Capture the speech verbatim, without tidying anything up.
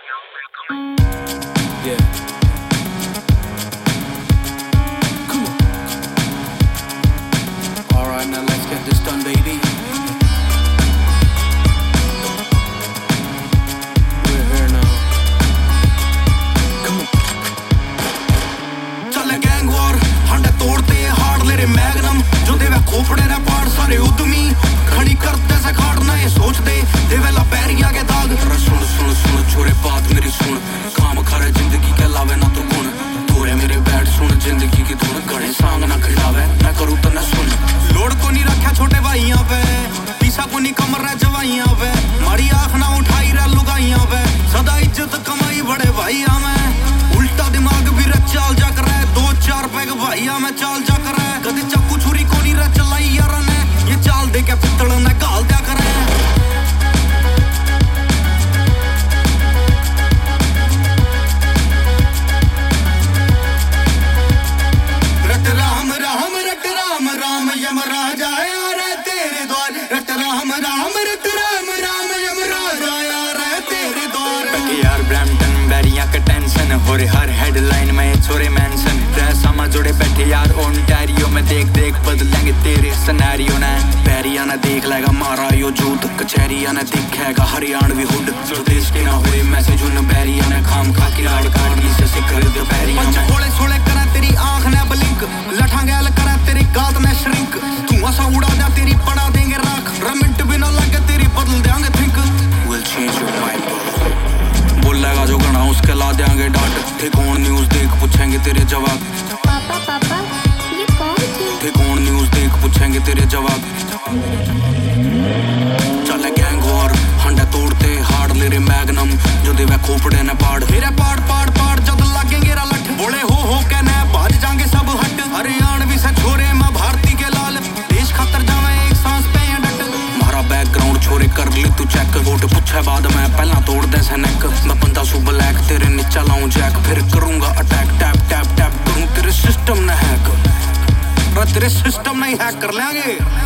Yeah. Come on. All right, now let's get this done, baby. We're here now. Come on. चल gang war हंडे तोड़ते hard ले रे magnum जो देवे खोपड़े रे पाड़ सारे उद्यमी खड़ी करते से खाड़ना ये सोच दे देवे ला पैरिया के दाग सुन सुन सुन छोरे बात मेरी सुन काम खरे जिंदगी के लावे ना तो गुण तोरे मेरे बैठ सुन जिंदगी की धुन गणे सांग ना खिलावे मैं करूँ तो न सुन लोड को नहीं रखा छोटे भाइयों पे पीछा को नहीं कमर रहे जवाइयों पे मारी आँख ना उठाई रहे लुगाइयों पे सदा इज्जत कमाई बड़े भाइयों में उल्टा दिमाग भी रे चाल जा कर रहे दो चार पैग भाइयों में चाल जा कर रहे कदे चाकू छुरी को नहीं रहे चलाई यार ने ये चाल दे के पित्तल ने गाल दिया कर रहे रट राम राम रट राम राम यमराज आया रे तेरे द्वार रट राम राम रट राम राम यमराज आया रे तेरे द्वार यार ब्रैम्पटन बैरिया का टेंशन हो रे हर हेडलाइन में छोरे मेंशन सामा जुड़े बैठे यार ओंटारियो में देख देख बदलेंगे तेरे सिनेरियो ने बैरिया ने देख लेगा मारा यो झूठ कचहरिया ने दिखेगा हरियाणवी हुड जो देश के ना हुए मैसेज उन बैरिया ने खाम खा की राड काटनी से सिखर दे बैरिया में छोले छोले करा तेरी आंख ने ब्लिंक लठांगेल करा तेरी गात ने श्रिंक तू ऐसा उड़ा दे तेरी पड़ा देंगे राख रमिंट भी ना लगे तेरी बदल देंगे think will change your mind बोलेगा जो गणा उसके ला देंगे डांट थे कौन न्यूज देख पूछेंगे तेरे जवाब पापा पापा ये कौन थी थे कौन न्यूज देख पूछेंगे तेरे जवाब चले गैंग वॉर हंडे तोड़ते हार्ड ले रे मैग्नम जो देवे खोपड़े ने पाड़ मेरे पाड़ पाड़ पाड़ जब लगेंगे रा लठ बोले हो हो के ने भाज जाएंगे सब हट हरियाणवी से छोरे मां भारती के लाल देश खातर जावे एक सांस पे डट मारा बैकग्राउंड छोरे कर ले तू चेक वोट पूछे बाद में पहला तोड़ दे से नेक मैं बंदा सु ब्लैक तेरे नीचे लाऊं जैक फिर करूंगा अटैक टैप टैप टैप करूं तेरे सिस्टम ने हैक तेरे सिस्टम नहीं हैक कर लेंगे